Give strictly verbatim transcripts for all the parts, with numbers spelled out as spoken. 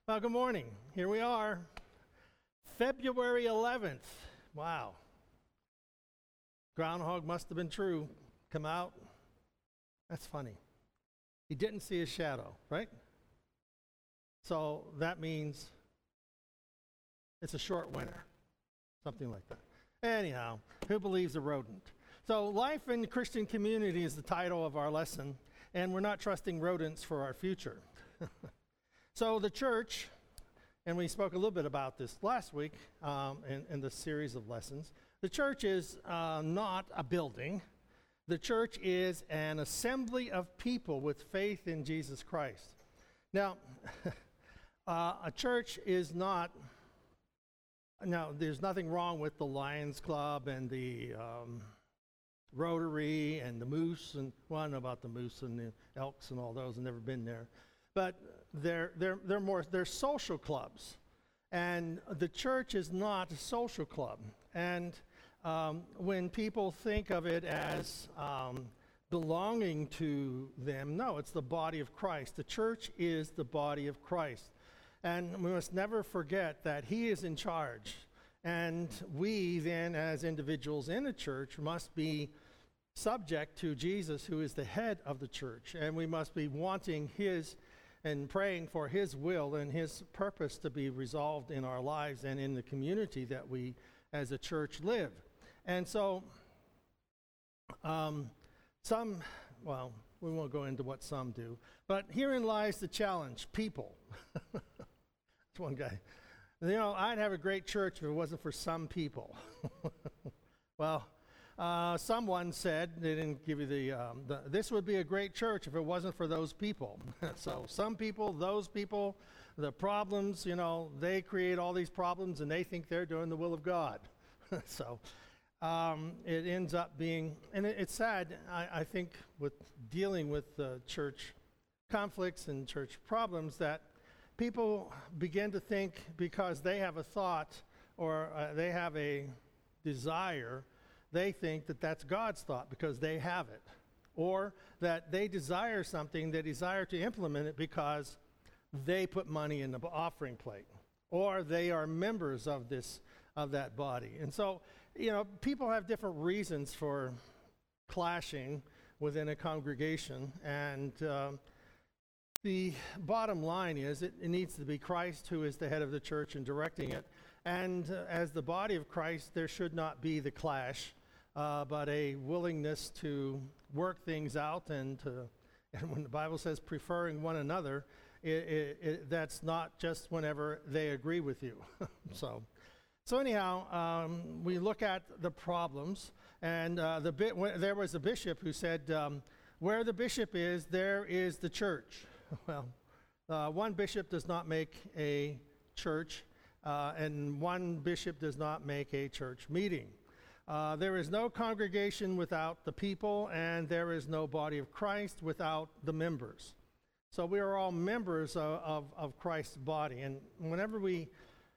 Well, good morning. Here we are, February eleventh. Wow. Groundhog must have been true. Come out. That's funny. He didn't see his shadow, right? So that means it's a short winter, something like that. Anyhow, who believes a rodent? So life in the Christian community is the title of our lesson, and we're not trusting rodents for our future. So the church, and we spoke a little bit about this last week um, in, in the series of lessons, the church is uh, not a building. The church is an assembly of people with faith in Jesus Christ. Now, uh, a church is not, now there's nothing wrong with the Lions Club and the um, Rotary and the Moose, and well, I don't know about the Moose and the Elks and all those, I've never been there. But they're, they're, they're more, they're social clubs. And the church is not a social club. And um, when people think of it as um, belonging to them, no, it's the body of Christ. The church is the body of Christ. And we must never forget that he is in charge. And we then, as individuals in the church, must be subject to Jesus, who is the head of the church. And we must be wanting his and praying for his will and his purpose to be resolved in our lives and in the community that we as a church live. And so um, some, well, we won't go into what some do, but herein lies the challenge, people. That's one guy. You know, I'd have a great church if it wasn't for some people. Well, Uh, someone said, they didn't give you the, um, the, this would be a great church if it wasn't for those people. So some people, those people, the problems, you know, they create all these problems and they think they're doing the will of God. So um, it ends up being, and it, it's sad, I, I think, with dealing with uh, church conflicts and church problems, that people begin to think because they have a thought or uh, they have a desire, they think that that's God's thought because they have it, or that they desire something, they desire to implement it because they put money in the offering plate, or they are members of this, of that body. And so, you know, people have different reasons for clashing within a congregation, and um, the bottom line is it, it needs to be Christ who is the head of the church and directing it. And uh, as the body of Christ, there should not be the clash, uh, but a willingness to work things out. And, to, and when the Bible says preferring one another, it, it, it, that's not just whenever they agree with you. so, so anyhow, um, we look at the problems, and uh, the bit, when, there was a bishop who said, um, "Where the bishop is, there is the church." Well, uh, one bishop does not make a church. Uh, and one bishop does not make a church meeting. Uh, there is no congregation without the people, and there is no body of Christ without the members. So we are all members of, of, of Christ's body. And whenever we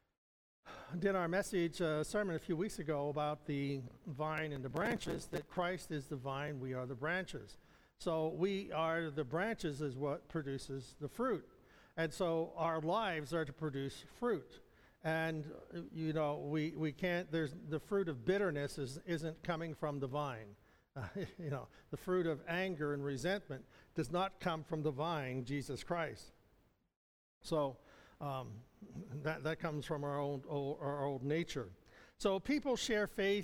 did our message uh, sermon a few weeks ago about the vine and the branches, that Christ is the vine, we are the branches. So we are the branches is what produces the fruit. And so our lives are to produce fruit. And, you know, we, we can't, there's the fruit of bitterness is, isn't coming from the vine. Uh, you know, the fruit of anger and resentment does not come from the vine, Jesus Christ. So um, that, that comes from our old, old, our old nature. So people share faith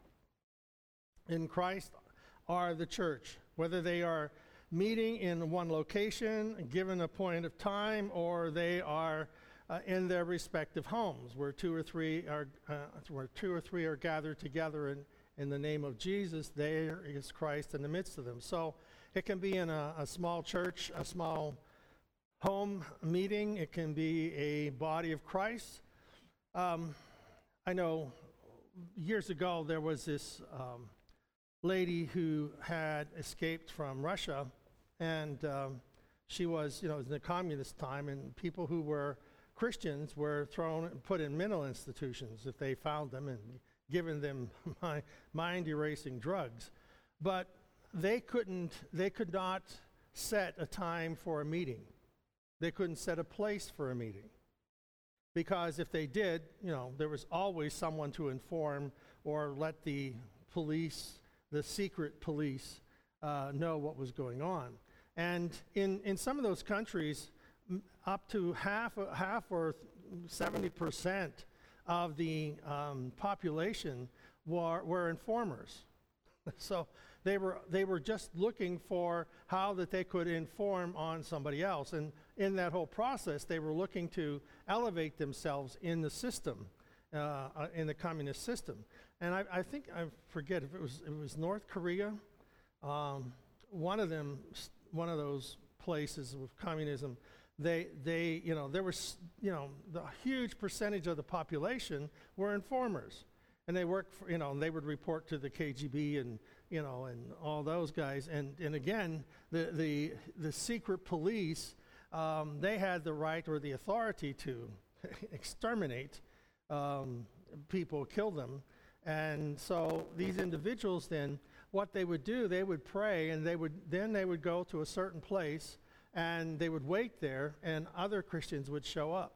in Christ are the church, whether they are meeting in one location, given a point of time, or they are Uh, in their respective homes, where two or three are uh, where two or three are gathered together in, in the name of Jesus, there is Christ in the midst of them. So it can be in a, a small church, a small home meeting. It can be a body of Christ. Um, I know years ago there was this um, lady who had escaped from Russia, and um, she was, you know, it was in the communist time, and people who were Christians were thrown, put in mental institutions if they found them, and given them mind-erasing drugs. But they couldn't, they could not set a time for a meeting. They couldn't set a place for a meeting. because if they did, you know, there was always someone to inform or let the police, the secret police, uh, know what was going on. And in, in some of those countries, m- up to half, half or seventy percent of the um, population were, were informers. So they were they were just looking for how that they could inform on somebody else. And in that whole process, they were looking to elevate themselves in the system, uh, uh, in the communist system. And I, I think, I forget if it was it was North Korea, um, one of them, one of those places with communism, they, they, you know, there was, you know, the huge percentage of the population were informers. And they worked for, you know, and they would report to the K G B and, you know, and all those guys. And, and again, the, the, the secret police, um, they had the right or the authority to exterminate um, people, kill them. And so these individuals then, what they would do, they would pray, and they would then they would go to a certain place, and they would wait there, and other Christians would show up,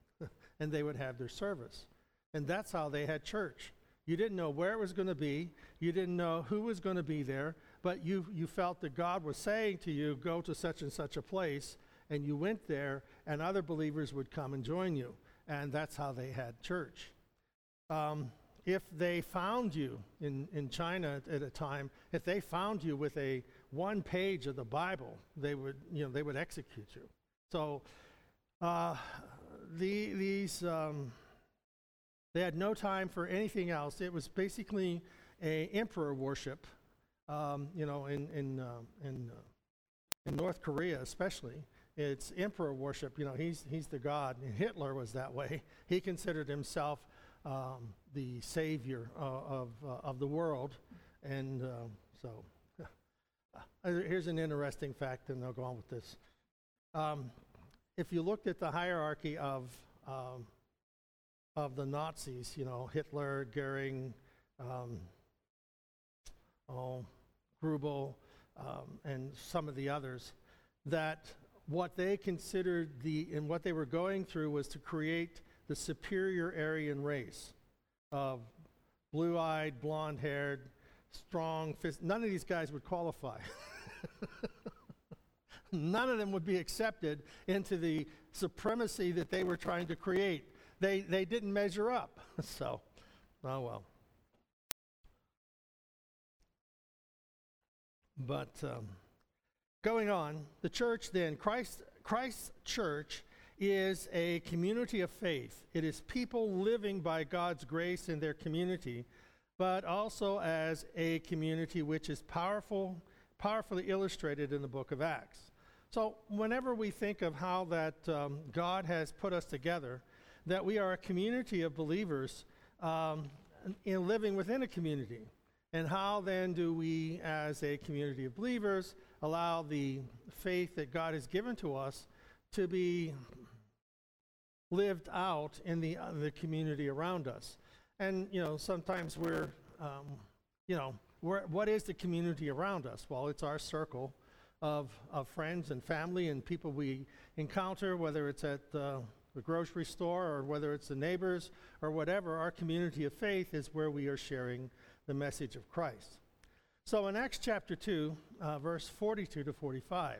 and they would have their service. And that's how they had church. You didn't know where it was going to be. You didn't know who was going to be there, but you, you felt that God was saying to you, go to such and such a place, and you went there, and other believers would come and join you. And that's how they had church. Um, if they found you in, in China at a time, if they found you with a one page of the Bible, they would, you know, they would execute you. So uh, the, these... Um, They had no time for anything else. It was basically a emperor worship, um, you know, in in uh, in, uh, in North Korea especially. It's emperor worship. You know, he's he's the god. And Hitler was that way. He considered himself um, the savior uh, of uh, of the world, and uh, so uh, here's an interesting fact, and I'll go on with this. Um, if you looked at the hierarchy of um, of the Nazis, you know, Hitler, Goering, um, oh, Grubel, um, and some of the others, that what they considered the, and what they were going through was to create the superior Aryan race of blue-eyed, blonde-haired, strong, phys- none of these guys would qualify. None of them would be accepted into the supremacy that they were trying to create. They they didn't measure up. So, oh well. But um, going on, the church then, Christ, Christ's church is a community of faith. It is people living by God's grace in their community, but also as a community which is powerful, powerfully illustrated in the book of Acts. So whenever we think of how that um, God has put us together, that we are a community of believers um, in living within a community. And how then do we, as a community of believers, allow the faith that God has given to us to be lived out in the, uh, the community around us? And, you know, sometimes we're, um, you know, we're, what is the community around us? Well, it's our circle of, of friends and family and people we encounter, whether it's at uh, the grocery store or whether it's the neighbors or whatever. Our community of faith is where we are sharing the message of Christ. So in Acts chapter two, uh, verse forty-two to forty-five.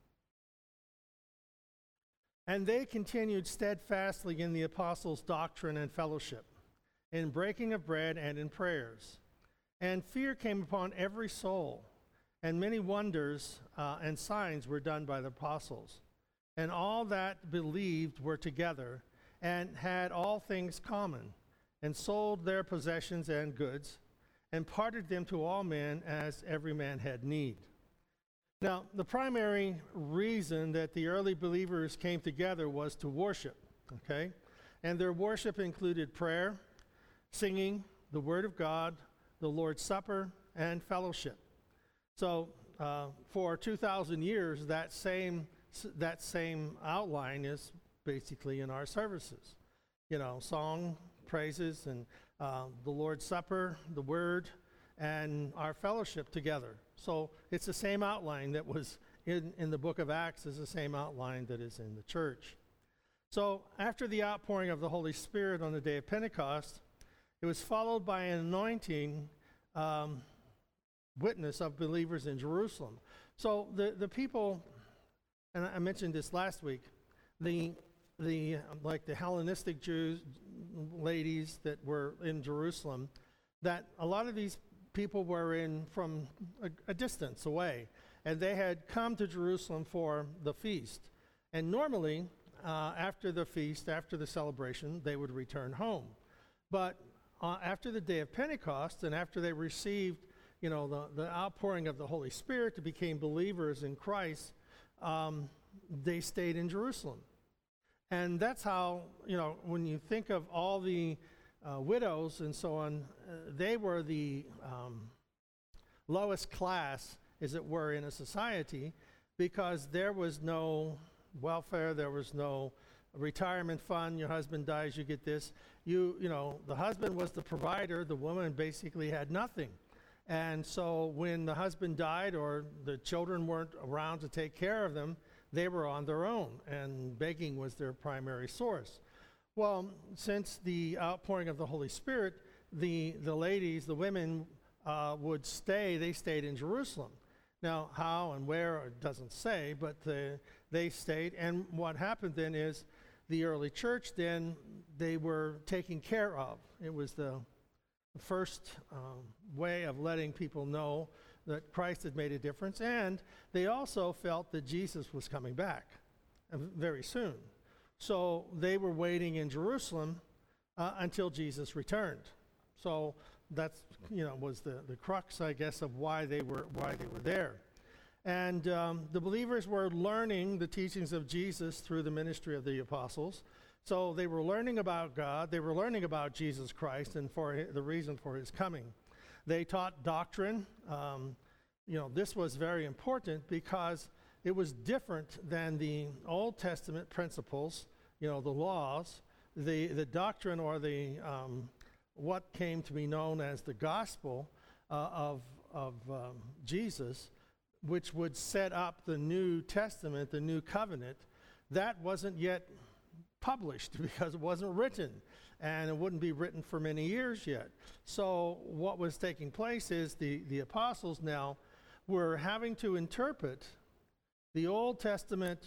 And they continued steadfastly in the apostles' doctrine and fellowship, in breaking of bread and in prayers. And fear came upon every soul, and many wonders uh, and signs were done by the apostles. And all that believed were together, and had all things common, and sold their possessions and goods, and parted them to all men as every man had need. Now, the primary reason that the early believers came together was to worship, okay? And their worship included prayer, singing, the Word of God, the Lord's Supper, and fellowship. So uh, for two thousand years, that same that same outline is basically in our services. You know, song, praises, and uh, the Lord's Supper, the Word, and our fellowship together. So it's the same outline that was in, in the book of Acts is the same outline that is in the church. So after the outpouring of the Holy Spirit on the day of Pentecost, it was followed by an anointing um, witness of believers in Jerusalem. So the, the people, and I mentioned this last week, the the like the Hellenistic Jews, ladies that were in Jerusalem, that a lot of these people were in from a, a distance away, and they had come to Jerusalem for the feast. And normally, uh, after the feast, after the celebration, they would return home. But uh, after the day of Pentecost, and after they received, you know, the, the outpouring of the Holy Spirit, to become believers in Christ, um, they stayed in Jerusalem. And that's how, you know, when you think of all the uh, widows and so on, uh, they were the um, lowest class, as it were, in a society, because there was no welfare, there was no retirement fund. Your husband dies, you get this. You, you know, the husband was the provider, the woman basically had nothing. And so when the husband died or the children weren't around to take care of them, they were on their own, and begging was their primary source. Well, since the outpouring of the Holy Spirit, the, the ladies, the women, uh, would stay. They stayed in Jerusalem. Now, how and where, it doesn't say, but uh, they stayed. And what happened then is the early church then, they were taken care of. It was the first um, way of letting people know that Christ had made a difference, and they also felt that Jesus was coming back uh, very soon. So they were waiting in Jerusalem uh, until Jesus returned. So that's, you know, was the, the crux, I guess, of why they were why they were there. And um, the believers were learning the teachings of Jesus through the ministry of the apostles. So they were learning about God, they were learning about Jesus Christ and for hi- the reason for his coming. They taught doctrine. Um, you know, this was very important because it was different than the Old Testament principles, you know, the laws, the, the doctrine or the um, what came to be known as the gospel uh, of, of um, Jesus, which would set up the New Testament, the New Covenant. That wasn't yet published because it wasn't written, and it wouldn't be written for many years yet. So what was taking place is the, the apostles now were having to interpret the Old Testament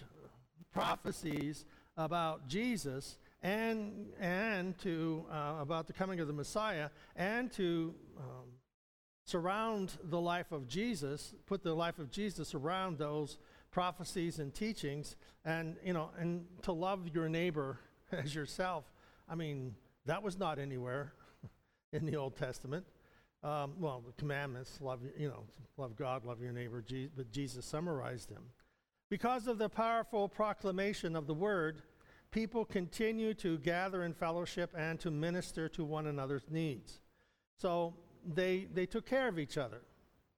prophecies about Jesus and and to uh, about the coming of the Messiah, and to um, surround the life of Jesus, put the life of Jesus around those prophecies and teachings, and you know, and to love your neighbor as yourself. I mean, that was not anywhere in the Old Testament. Um, well, the commandments, love, you know, love God, love your neighbor, Je- but Jesus summarized them. Because of the powerful proclamation of the word, people continue to gather in fellowship and to minister to one another's needs. So they they took care of each other.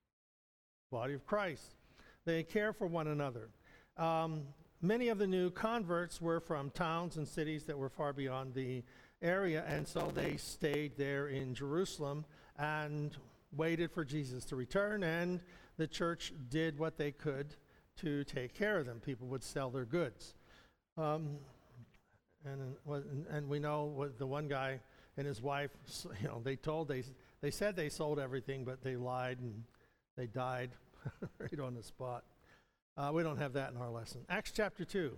Body of Christ. They care for one another. Um, many of the new converts were from towns and cities that were far beyond the area, and so they stayed there in Jerusalem and waited for Jesus to return, and the church did what they could to take care of them. People would sell their goods. Um, and, and and we know what the one guy and his wife, you know, they told, they, they said they sold everything, but they lied and they died right on the spot. Uh, we don't have that in our lesson. Acts chapter two,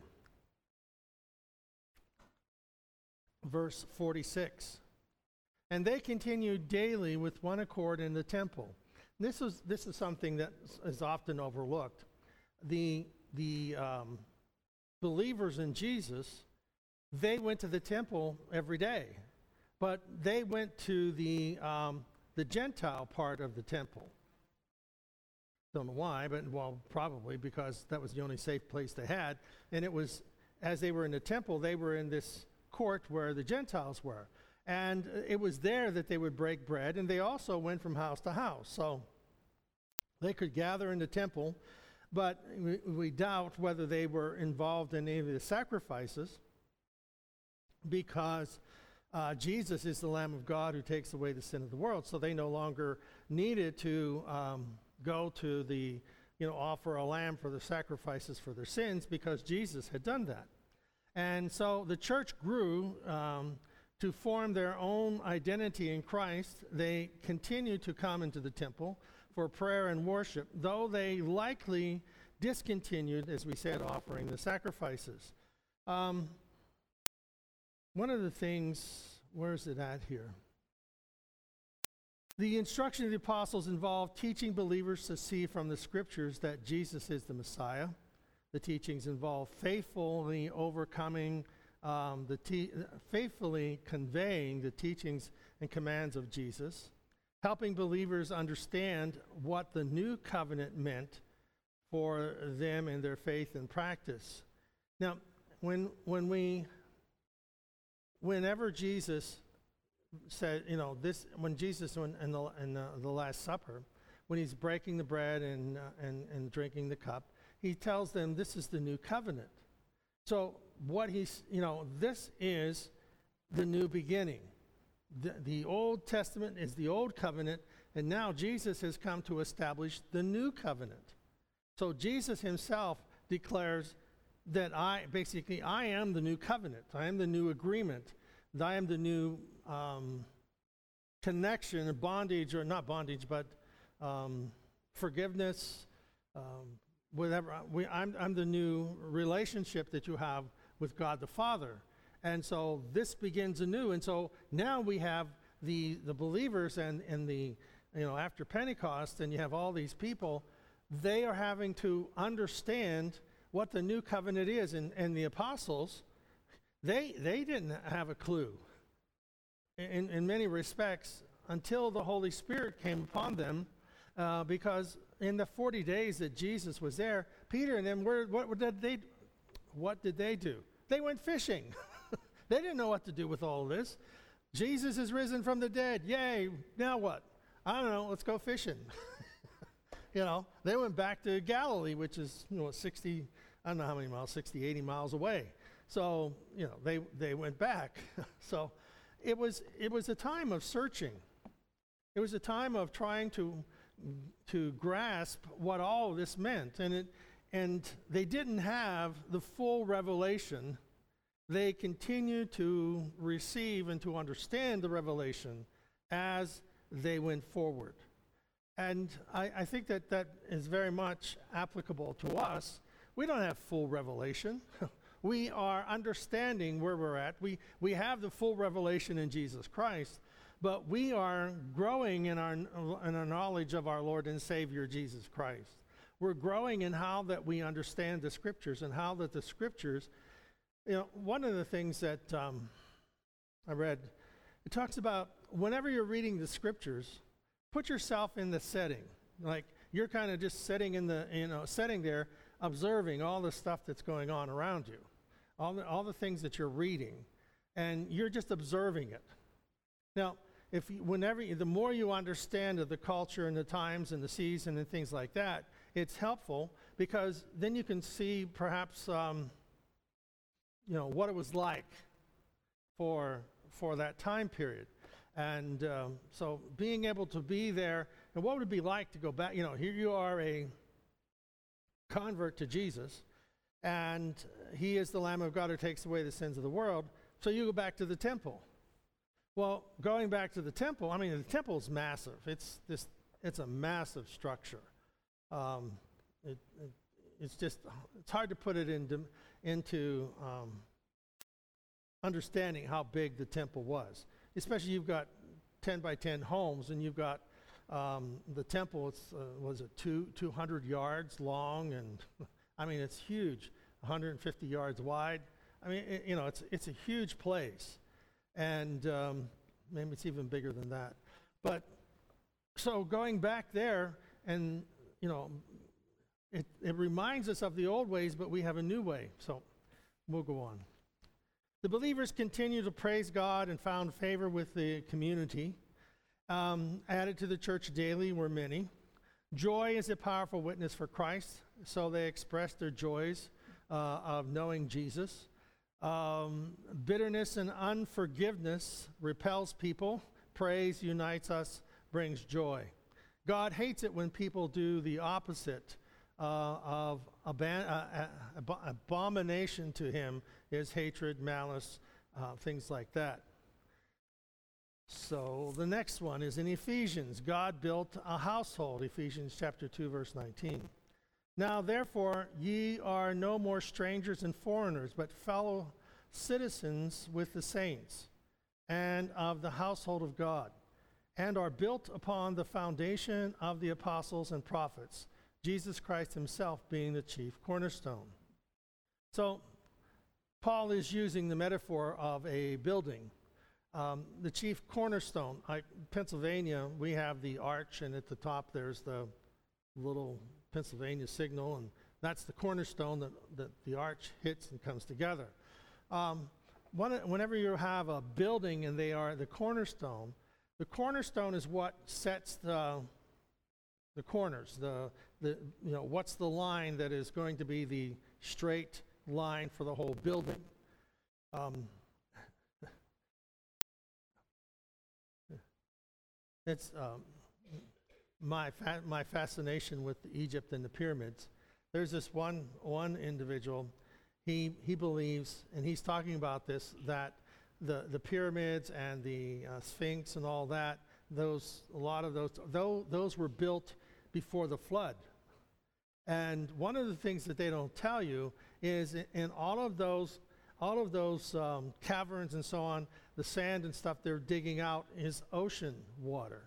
verse forty-six. And they continued daily with one accord in the temple. This is this is something that is often overlooked. The the um, believers in Jesus, they went to the temple every day, but they went to the um, the Gentile part of the temple. Don't know why, but well, probably because that was the only safe place they had. And it was, as they were in the temple, they were in this court where the Gentiles were. And it was there that they would break bread, and they also went from house to house. So they could gather in the temple, but we, we doubt whether they were involved in any of the sacrifices, because uh, Jesus is the Lamb of God who takes away the sin of the world. So they no longer needed to um, go to the, you know, offer a lamb for the sacrifices for their sins, because Jesus had done that. And so the church grew um, to form their own identity in Christ. They continued to come into the temple for prayer and worship, though they likely discontinued, as we said, offering the sacrifices. Um, one of the things, where is it at here? The instruction of the apostles involved teaching believers to see from the scriptures that Jesus is the Messiah. The teachings involve faithfully overcoming, um, the te- faithfully conveying the teachings and commands of Jesus, helping believers understand what the new covenant meant for them in their faith and practice. Now, when when we, whenever Jesus said, you know, this, when Jesus when, in, the, in the, the Last Supper, when he's breaking the bread and, uh, and and drinking the cup, he tells them this is the new covenant. So what he's, you know, this is the new beginning. The, the Old Testament is the old covenant, and now Jesus has come to establish the new covenant. So Jesus himself declares that I, basically, I am the new covenant. I am the new agreement. I am the new um, connection, or bondage, or not bondage, but um, forgiveness, um, whatever. We, I'm, I'm the new relationship that you have with God the Father. And so this begins anew. And so now we have the, the believers and, and the, you know, after Pentecost, and you have all these people, they are having to understand what the new covenant is. And, and the apostles, they, they didn't have a clue in, in many respects until the Holy Spirit came upon them, uh, because in the forty days that Jesus was there, Peter and them, were, what, what did they, what did they do? They went fishing. They didn't know what to do with all of this. Jesus is risen from the dead. Yay. Now what? I don't know. Let's go fishing. You know, they went back to Galilee, which is, you know, sixty, I don't know how many miles, sixty, eighty miles away. So, you know, they, they went back. So it was, it was a time of searching. It was a time of trying to, to grasp what all of this meant. And it, and they didn't have the full revelation. They continued to receive and to understand the revelation as they went forward. And I, I think that that is very much applicable to us. We don't have full revelation. We are understanding where we're at. We, we have the full revelation in Jesus Christ, but we are growing in our, in our knowledge of our Lord and Savior, Jesus Christ. We're growing in how that we understand the Scriptures, and how that the Scriptures, you know, one of the things that um, I read, it talks about whenever you're reading the Scriptures, put yourself in the setting. Like you're kind of just sitting in the, you know, sitting there, observing all the stuff that's going on around you, all the, all the things that you're reading, and you're just observing it. Now, if you, whenever you, the more you understand of the culture and the times and the season and things like that, it's helpful, because then you can see perhaps, um, you know, what it was like for for that time period. And um, so being able to be there, and what would it be like to go back? You know, here you are, a convert to Jesus, and he is the Lamb of God who takes away the sins of the world. So you go back to the temple. Well, going back to the temple, I mean, the temple is massive. It's this. It's a massive structure. Um, it, it, it's just, it's hard to put it into, into um, understanding how big the temple was. Especially you've got ten by ten homes, and you've got um, the temple, it's, uh, was it two, two hundred yards long, and I mean, it's huge, one hundred fifty yards wide. I mean, it, you know, it's, it's a huge place. And um, maybe it's even bigger than that. But so going back there, and you know, it, it reminds us of the old ways, but we have a new way. So we'll go on. The believers continued to praise God and found favor with the community. Um, added to the church daily were many. Joy is a powerful witness for Christ, so they expressed their joys uh, of knowing Jesus. Um, bitterness and unforgiveness repels people. Praise unites us, brings joy. God hates it when people do the opposite uh, of aban- uh, ab- abomination to him is hatred, malice, uh, things like that. So the next one is in Ephesians. God built a household, Ephesians chapter two, verse nineteen. Now, therefore, ye are no more strangers and foreigners, but fellow citizens with the saints and of the household of God, and are built upon the foundation of the apostles and prophets, Jesus Christ himself being the chief cornerstone. So, Paul is using the metaphor of a building. Um, the chief cornerstone, like Pennsylvania, we have the arch, and at the top there's the little Pennsylvania signal, and that's the cornerstone that, that the arch hits and comes together. Um, one, whenever you have a building and they are the cornerstone, the cornerstone is what sets the, the corners, the, the, you know, what's the line that is going to be the straight line for the whole building. Um, it's um, my fa- my fascination with Egypt and the pyramids. There's this one one individual. He he believes, and he's talking about this, that the the pyramids and the uh, Sphinx and all that, those a lot of those though those were built before the flood. And one of the things that they don't tell you is in, in all of those all of those um, caverns and so on, the sand and stuff they're digging out is ocean water.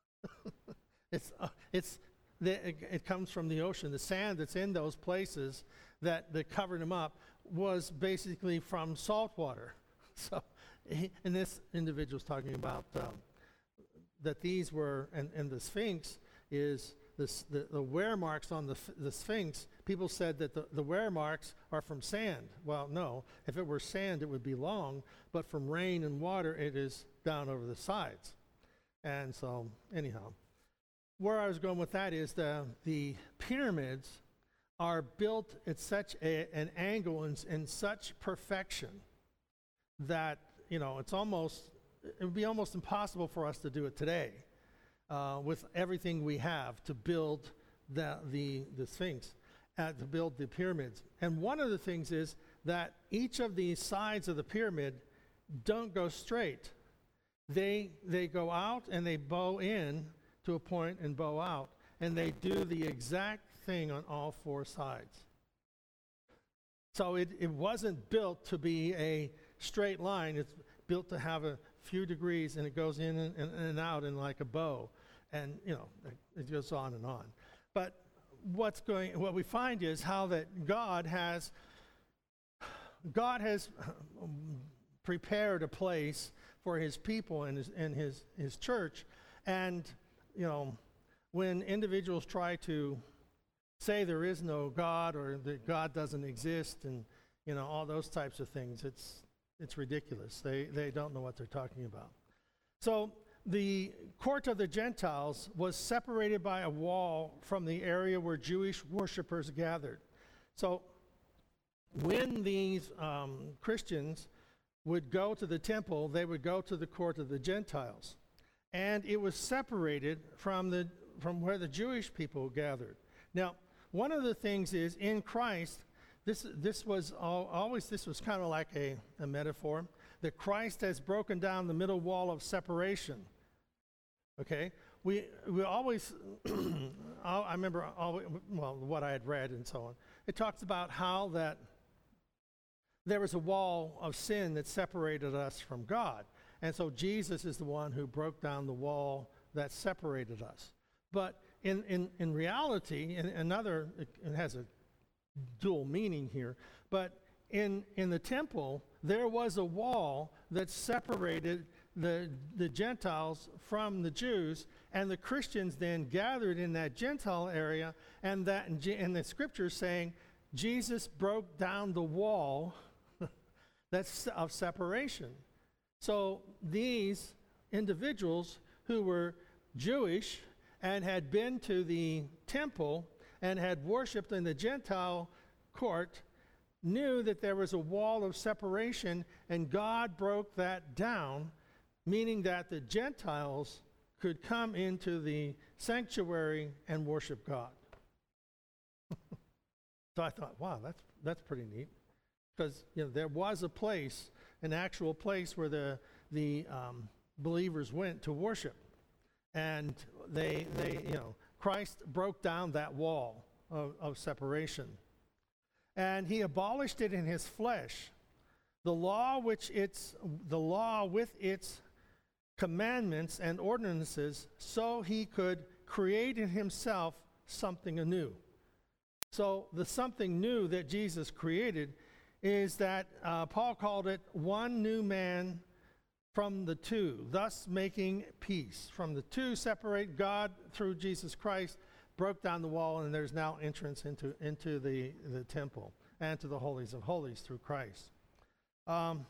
it's uh, it's the, it, it comes from the ocean. The sand that's in those places that, that covered them up was basically from salt water. So, he, and this individual's talking about um, that these were, and, and the Sphinx is this, the, the wear marks on the, the Sphinx. People said that the, the wear marks are from sand. Well, no. If it were sand, it would be long, but from rain and water, it is down over the sides. And so, anyhow, where I was going with that is the, the pyramids are built at such a, an angle and in such perfection that, you know, it's almost, it would be almost impossible for us to do it today uh, with everything we have to build the, the, the Sphinx, uh, to build the pyramids. And one of the things is that each of these sides of the pyramid don't go straight. They, they go out and they bow in to a point and bow out, and they do the exact thing on all four sides. So it, it wasn't built to be a straight line. It's built to have a few degrees, and it goes in and, and, and out in like a bow, and you know it goes on and on. But what's going, what we find is how that God has God has prepared a place for His people and His and His His church, and you know when individuals try to say there is no God or that God doesn't exist and you know all those types of things, it's it's ridiculous. They they don't know what they're talking about. So the court of the Gentiles was separated by a wall from the area where Jewish worshipers gathered. So when these um, Christians would go to the temple, they would go to the court of the Gentiles, and it was separated from the from where the Jewish people gathered. Now, one of the things is in Christ, this this was all, always this was kind of like a, a metaphor that Christ has broken down the middle wall of separation. Okay, we we always I remember always, well what I had read and so on. It talks about how that there was a wall of sin that separated us from God, and so Jesus is the one who broke down the wall that separated us. But in, in, in reality, in another, it, it has a dual meaning here, but in, in the temple, there was a wall that separated the, the Gentiles from the Jews, and the Christians then gathered in that Gentile area, and that in the scriptures saying, Jesus broke down the wall that's of separation. So these individuals who were Jewish and had been to the temple and had worshiped in the Gentile court knew that there was a wall of separation, and God broke that down, meaning that the Gentiles could come into the sanctuary and worship God. So I thought, wow, that's that's pretty neat, because you know there was a place, an actual place where the the um, believers went to worship, and they they you know Christ broke down that wall of, of separation, and he abolished it in his flesh. The law, which it's the law with its commandments and ordinances, so he could create in himself something anew. So the something new that Jesus created is that uh, Paul called it one new man from the two, thus making peace. From the two separate, God through Jesus Christ broke down the wall, and there's now entrance into, into the, the temple and to the holies of holies through Christ. Um,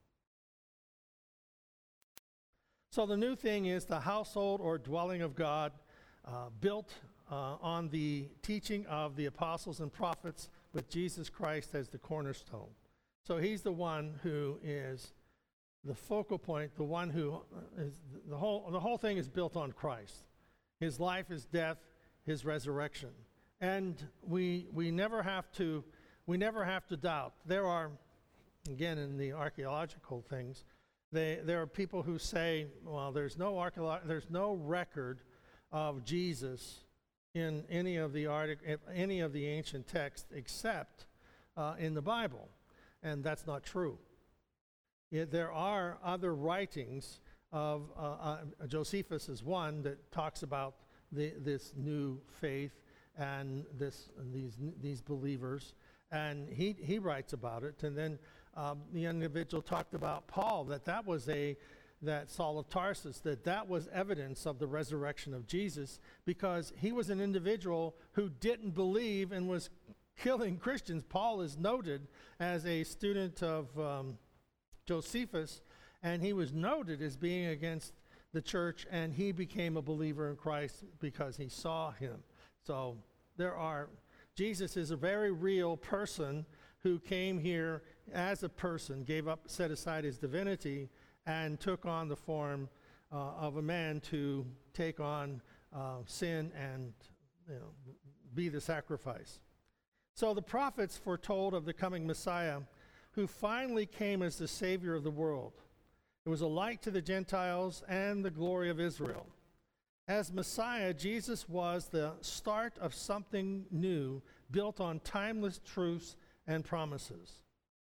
so the new thing is the household or dwelling of God, uh, built uh, on the teaching of the apostles and prophets with Jesus Christ as the cornerstone. So he's the one who is the focal point, the one who is the whole, the whole thing is built on Christ. His life, his death, his resurrection. And we we never have to we never have to doubt. There are, again, in the archaeological things, they, there are people who say, well, there's no archeolo- there's no record of Jesus in any of the artic- any of the ancient texts except uh, in the Bible, and that's not true. It, there are other writings of uh, uh, Josephus is one that talks about the, this new faith and this these these believers, and he he writes about it, and then. Um, the individual talked about Paul, that that was a, that Saul of Tarsus, that that was evidence of the resurrection of Jesus, because he was an individual who didn't believe and was killing Christians. Paul is noted as a student of um, Josephus, and he was noted as being against the church, and he became a believer in Christ because he saw him. So there are, Jesus is a very real person who came here as a person, gave up, set aside his divinity, and took on the form uh, of a man to take on uh, sin and you know, be the sacrifice. So the prophets foretold of the coming Messiah, who finally came as the Savior of the world. It was a light to the Gentiles and the glory of Israel. As Messiah, Jesus was the start of something new, built on timeless truths and promises.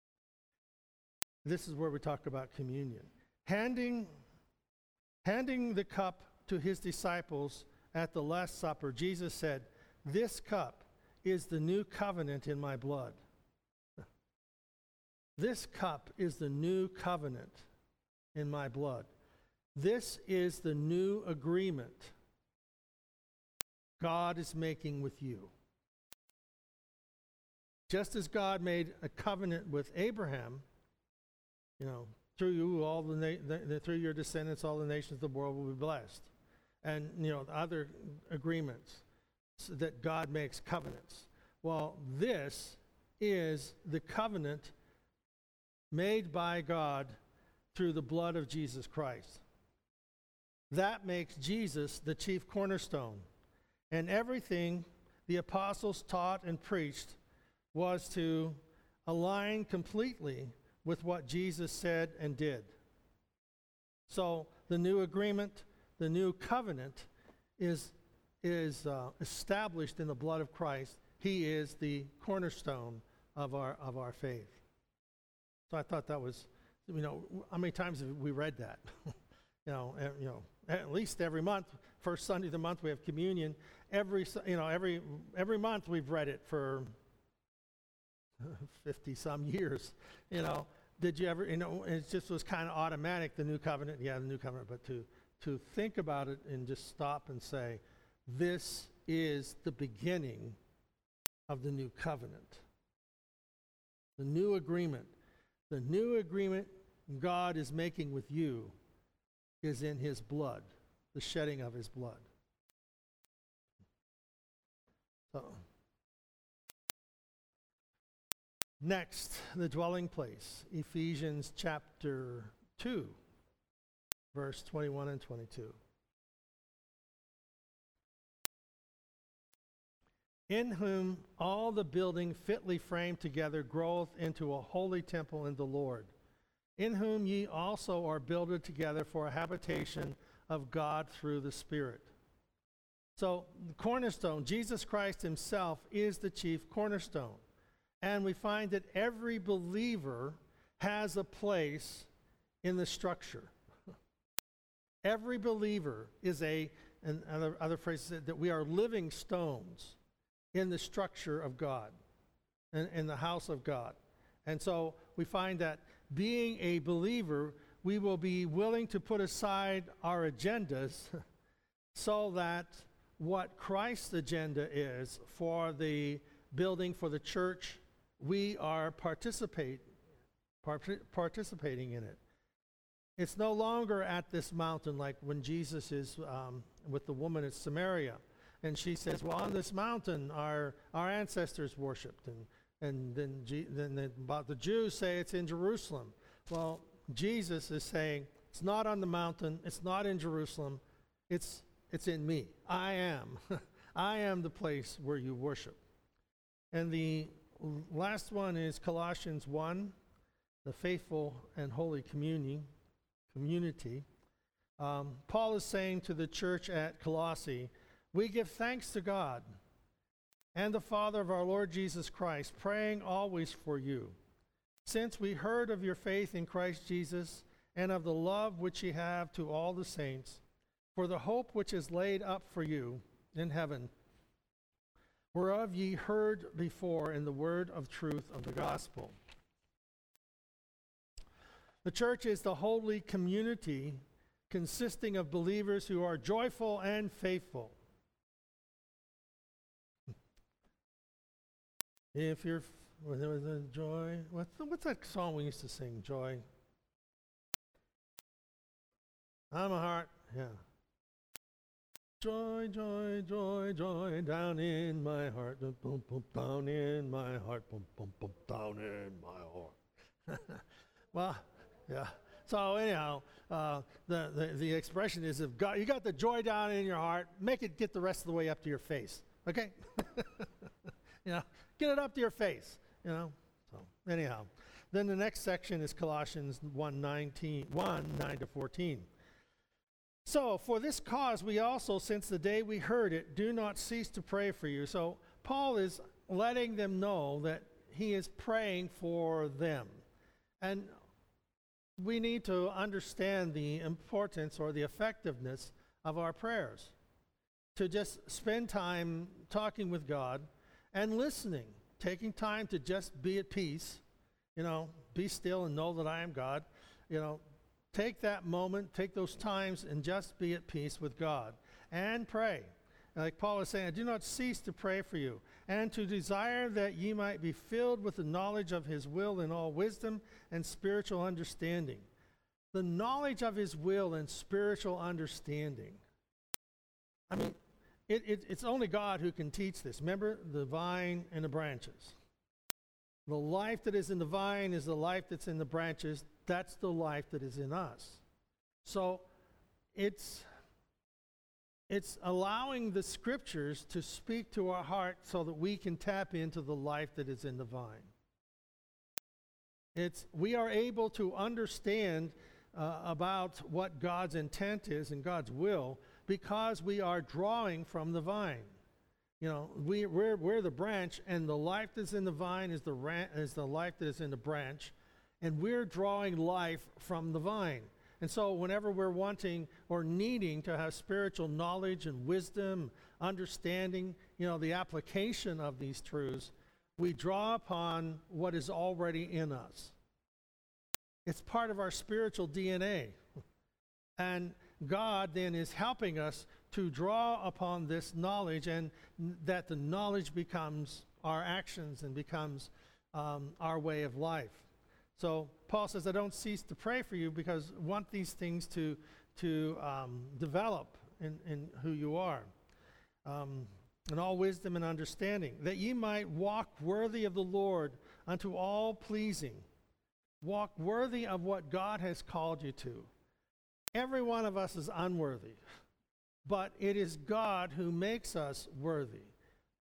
This is where we talk about communion. Handing, handing the cup to his disciples at the Last Supper, Jesus said, "This cup is the new covenant in my blood." This cup is the new covenant in my blood. This is the new agreement God is making with you. Just as God made a covenant with Abraham, you know, through you, all the, na- the, the through your descendants, all the nations of the world will be blessed, and you know, other agreements so that God makes covenants. Well, this is the covenant made by God through the blood of Jesus Christ. That makes Jesus the chief cornerstone, and everything the apostles taught and preached was to align completely with what Jesus said and did. So the new agreement, the new covenant is, is uh, established in the blood of Christ. He is the cornerstone of our, of our faith. So I thought that was, you know, how many times have we read that? you know, uh, you know, at least every month, first Sunday of the month we have communion. Every, you know, every every month we've read it for fifty some years, you know. Did you ever, you know, it just was kind of automatic, the new covenant, yeah, the new covenant, but to, to think about it and just stop and say, this is the beginning of the new covenant. The new agreement. The new agreement God is making with you is in his blood, the shedding of his blood. So, next, the dwelling place, Ephesians chapter two, verse twenty-one and twenty-two. in whom all the building fitly framed together groweth into a holy temple in the Lord, in whom ye also are builded together for a habitation of God through the Spirit. So the cornerstone, Jesus Christ himself, is the chief cornerstone. And we find that every believer has a place in the structure. Every believer is a, and other, other phrases, that we are living stones in the structure of God, in, in the house of God. And so we find that being a believer, we will be willing to put aside our agendas so that what Christ's agenda is for the building, for the church, we are participate, part- participating in it. It's no longer at this mountain like when Jesus is um, with the woman at Samaria. And she says, well, on this mountain our, our ancestors worshipped. And, and then, G- then the, about the Jews say it's in Jerusalem. Well, Jesus is saying, it's not on the mountain, it's not in Jerusalem, it's It's in me. I am. I am the place where you worship. And the last one is Colossians one, the faithful and holy communion, community. Um, Paul is saying to the church at Colossae, we give thanks to God and the Father of our Lord Jesus Christ, praying always for you, since we heard of your faith in Christ Jesus and of the love which ye have to all the saints, for the hope which is laid up for you in heaven, whereof ye heard before in the word of truth of the gospel. The church is the holy community consisting of believers who are joyful and faithful. If you're, with the joy, what's, the, what's that song we used to sing, Joy? I'm a heart, yeah. Joy, joy, joy, joy, down in my heart, boom, boom, boom, down in my heart, boom, boom, boom, down in my heart. Well, yeah. So anyhow, uh, the, the the expression is, if God, you got the joy down in your heart, make it get the rest of the way up to your face. Okay? You know, get it up to your face. You know. So anyhow, then the next section is Colossians one nineteen, one nine to fourteen. So, for this cause we also, since the day we heard it, do not cease to pray for you. So, Paul is letting them know that he is praying for them. And we need to understand the importance or the effectiveness of our prayers. To just spend time talking with God and listening, taking time to just be at peace, you know, be still and know that I am God, you know. Take that moment, take those times, and just be at peace with God. And pray. Like Paul is saying, do not cease to pray for you, and to desire that ye might be filled with the knowledge of his will in all wisdom and spiritual understanding. The knowledge of his will and spiritual understanding. I mean, it, it, it's only God who can teach this. Remember, the vine and the branches. The life that is in the vine is the life that's in the branches. That's the life that is in us. So it's it's allowing the scriptures to speak to our heart so that we can tap into the life that is in the vine. It's we are able to understand uh, about what God's intent is and God's will because we are drawing from the vine. You know, we, we're, we're the branch, and the life that's in the vine is the, ran- is the life that is in the branch, and we're drawing life from the vine. And so whenever we're wanting or needing to have spiritual knowledge and wisdom, understanding, you know, the application of these truths, we draw upon what is already in us. It's part of our spiritual D N A. And God then is helping us to draw upon this knowledge, and n- that the knowledge becomes our actions and becomes um, our way of life. So Paul says, I don't cease to pray for you because I want these things to, to um, develop in, in who you are. Um, in all wisdom and understanding, that ye might walk worthy of the Lord unto all pleasing. Walk worthy of what God has called you to. Every one of us is unworthy, but it is God who makes us worthy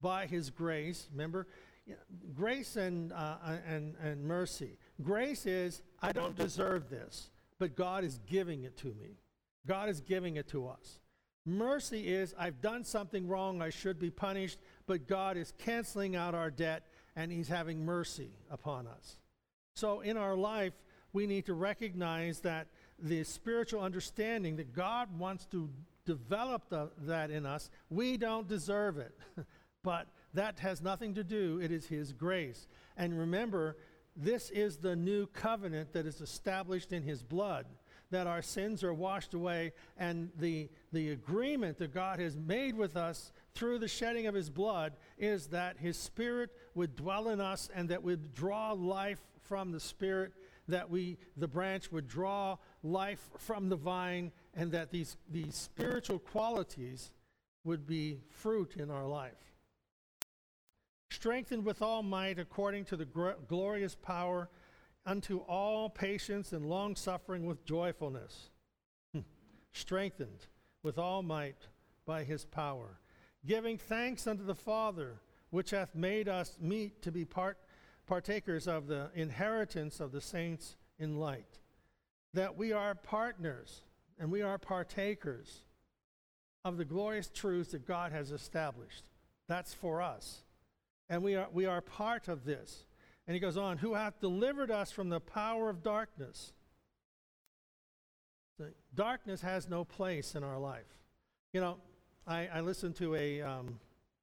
by his grace. Remember, grace and, uh, and, and mercy. Grace is, I don't deserve this, but God is giving it to me. God is giving it to us. Mercy is, I've done something wrong, I should be punished, but God is canceling out our debt, and he's having mercy upon us. So in our life, we need to recognize that the spiritual understanding that God wants to develop the, that in us, we don't deserve it. But that has nothing to do, it is his grace. And remember, this is the new covenant that is established in his blood, that our sins are washed away, and the, the agreement that God has made with us through the shedding of his blood is that his Spirit would dwell in us and that would draw life from the Spirit, that we, the branch would draw life from the vine, and that these, these spiritual qualities would be fruit in our life. Strengthened with all might according to the gr- glorious power unto all patience and long-suffering with joyfulness. Strengthened with all might by his power. Giving thanks unto the Father, which hath made us meet to be part, partakers of the inheritance of the saints in light. That we are partners and we are partakers of the glorious truths that God has established. That's for us. And we are, we are part of this. And he goes on, who hath delivered us from the power of darkness. The darkness has no place in our life. You know, I, I listened to a, um,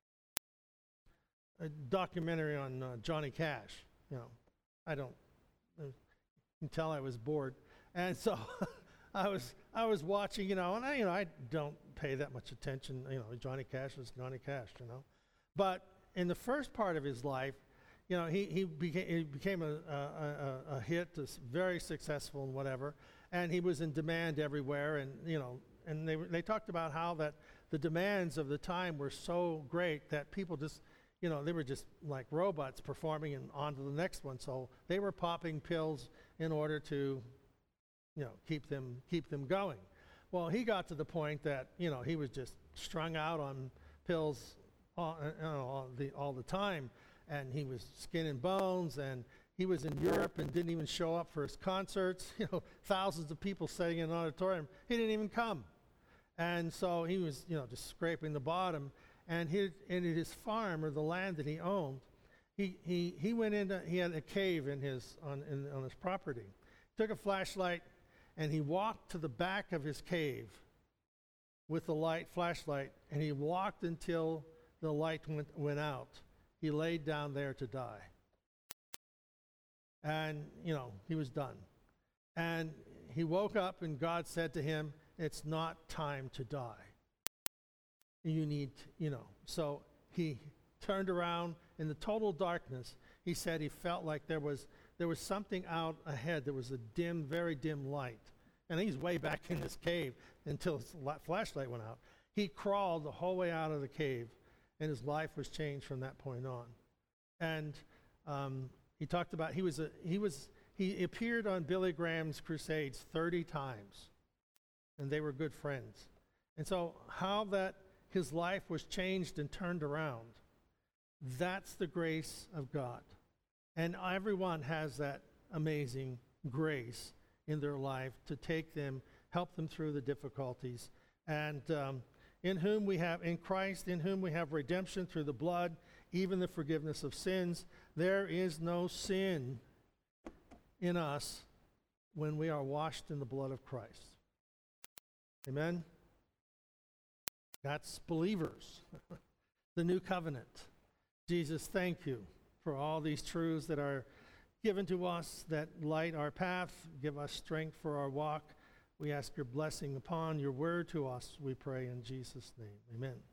a documentary on uh, Johnny Cash. You know, I don't, I can tell I was bored. And so I was I was watching, you know, and I, you know, I don't pay that much attention. You know, Johnny Cash is Johnny Cash, you know. But in the first part of his life, you know, he, he became, he became a, a, a, a hit, very successful and whatever, and he was in demand everywhere, and, you know, and they, they talked about how that the demands of the time were so great that people just, you know, they were just like robots performing and on to the next one, so they were popping pills in order to, you know, keep them, keep them going. Well, he got to the point that, you know, he was just strung out on pills all, you know, all, the, all the time, and he was skin and bones, and he was in Europe and didn't even show up for his concerts. You know, thousands of people sitting in an auditorium. He didn't even come. And so he was, you know, just scraping the bottom. And he, in his farm, or the land that he owned, he, he, he went into, he had a cave in his, on, in, on his property. Took a flashlight, and he walked to the back of his cave with the light, flashlight, and he walked until the light went, went out. He laid down there to die. And, you know, he was done. And he woke up, and God said to him, it's not time to die. You need, you know. So he turned around in the total darkness. He said he felt like there was there was something out ahead. There was a dim, very dim light. And he's way back in this cave until his flashlight went out. He crawled the whole way out of the cave, and his life was changed from that point on. And um, he talked about, he was a, he was, he appeared on Billy Graham's crusades thirty times, and they were good friends. And so how that his life was changed and turned around, that's the grace of God. And everyone has that amazing grace in their life to take them, help them through the difficulties. And um, in whom we have, in Christ, in whom we have redemption through the blood, even the forgiveness of sins. There is no sin in us when we are washed in the blood of Christ. Amen? That's believers. The new covenant. Jesus, thank you for all these truths that are given to us, that light our path, give us strength for our walk. We ask your blessing upon your word to us, we pray in Jesus' name. Amen.